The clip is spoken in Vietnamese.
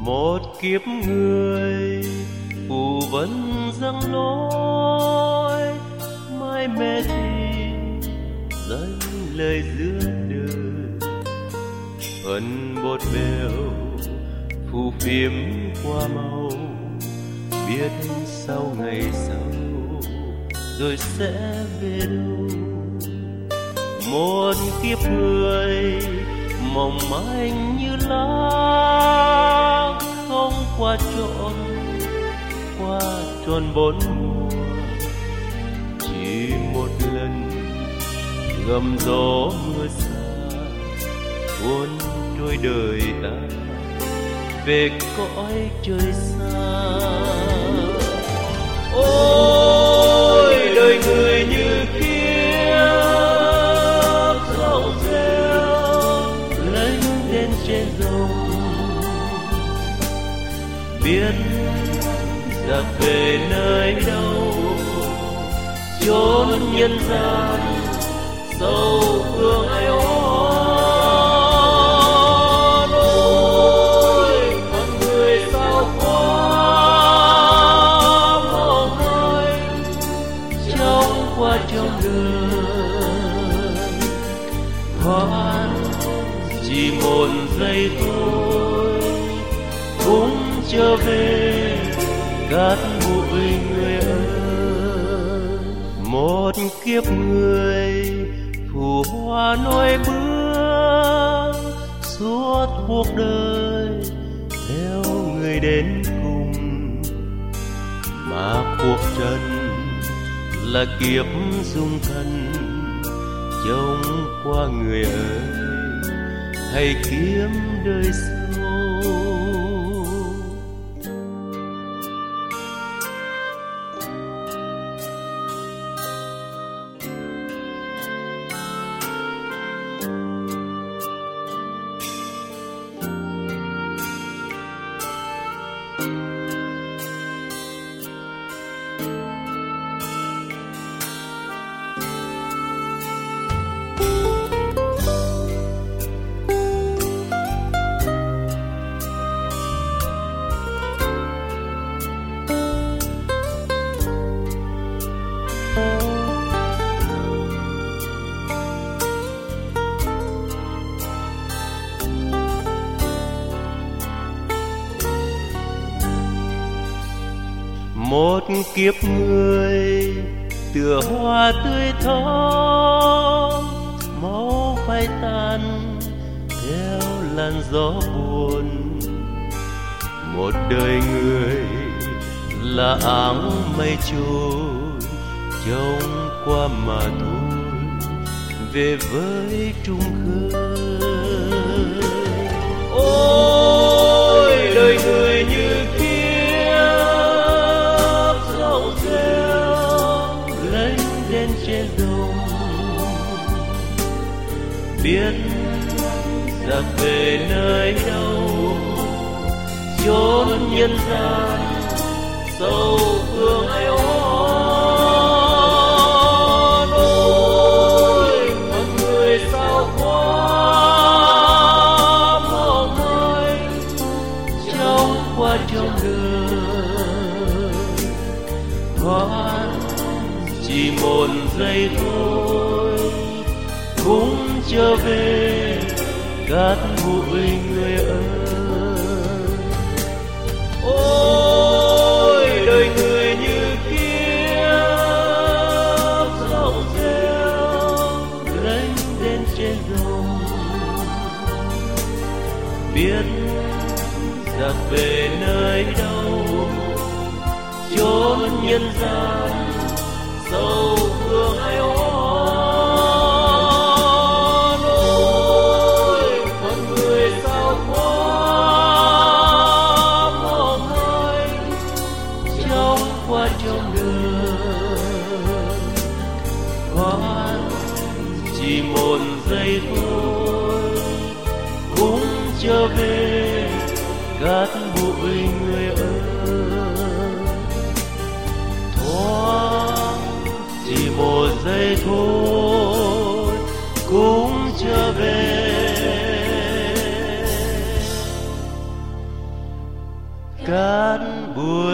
Một kiếp người phù vân dâng lối, mãi mê tìm dâng lời giữa đời. Phần bột bèo phù phiếm qua màu, biết sau ngày sau rồi sẽ về đâu. Một kiếp người mong manh như lá không qua tròn bốn mùa, chỉ một lần gầm gió mưa xa cuốn trôi đời ta về cõi trời xa. Ôi đời người như kiếp dòng rêu lấy lên trên dòng, biết giặc về nơi đâu chốn nhân gian sâu phương ai oan. Ôi con người sao quá mong manh trong qua trong đời, khoan chỉ một giây thôi cũng trở về cát bụi người ơi. Một kiếp người phù hoa nỗi bước suốt cuộc đời theo người đến cùng, mà cuộc trần là kiếp dung thân. Trông qua người ơi hãy kiếm đời sau. Một kiếp người tựa hoa tươi thắm, máu phai tan theo làn gió buồn. Một đời người là áng mây trôi trông qua mà thôi, về với trung khơi. Ôi đời người như trên dòng, biết giặc về nơi đâu chốn nhân gian sâu phương ai oan. Ôi con người sao quá mong manh trong qua trong đời, khoan chỉ một giây thôi cũng trở về cát bụi người ơi. Ôi đời người như kiếp dòng rêu lênh đênh trên dòng, biết giặc về nơi đâu chốn nhân gian sâu phương ai oan. Ôi con người sao quá mong manh trong qua trong đời, khoan chỉ một giây thôi cũng trở về cát bụi người ơi. Thoáng chỉ một giây thôi cũng trở về buồn